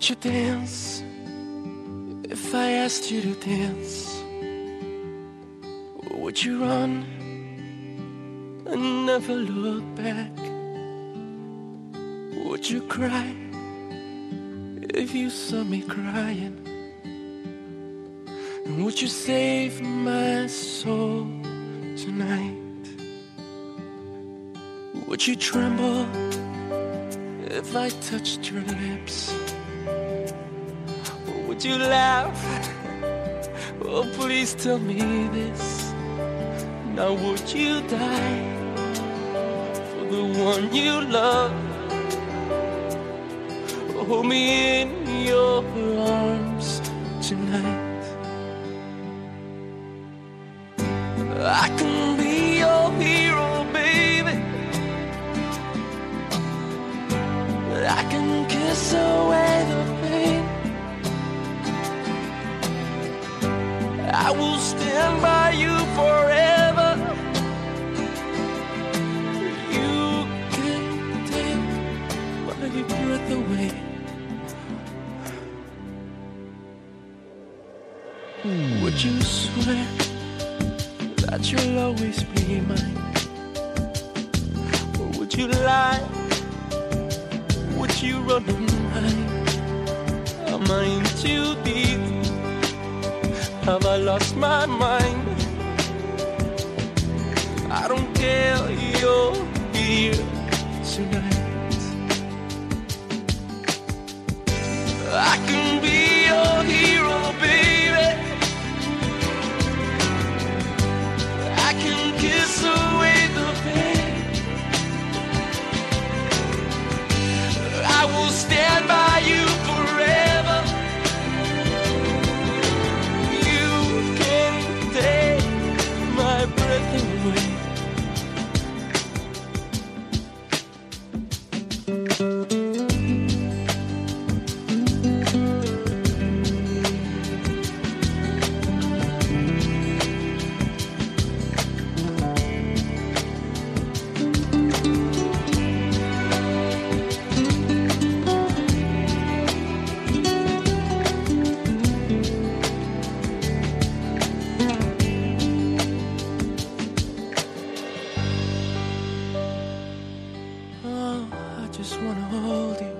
Would you dance if I asked you to dance? Would you run and never look back? Would you cry if you saw me crying? And would you save my soul tonight? Would you tremble if I touched your lips? Or would you laugh? Oh, please tell me this. Now would you die for the one you love? Hold me in your arms tonight. I can be your hero, baby. I can kiss away the pain. I will stand by you forever. You can take my breath away. Would you swear that you'll always be mine? Or would you lie? Would you run and hide? Am I in too deep? Have I lost my mind? I don't care, you're here tonight. I can be your hero, baby. I can kiss away the pain. I will stand by you forever. You can take my breath away. I just wanna hold you.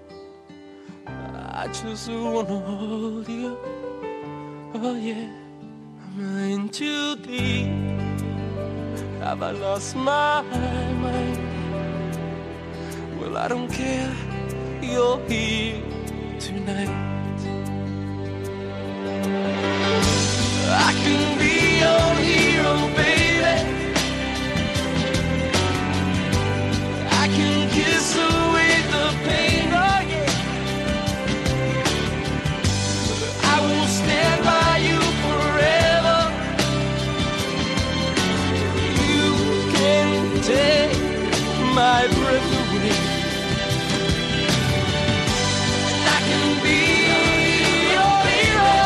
I just wanna hold you. Oh yeah, I'm in too deep. Have I lost my mind? Well, I don't care, you're here tonight. I can be your hero, baby. I can kiss away the pain, oh yeah. I will stand by you forever. You can take my breath away. And I can be your hero.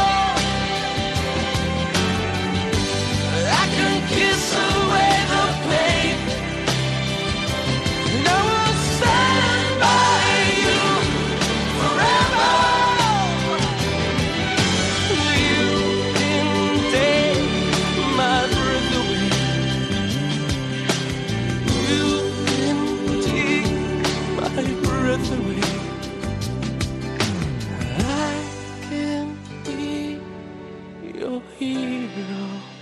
I can kiss away the pain. And I will stand by you forever. You can take my breath away. You can take my breath away. I can be your hero.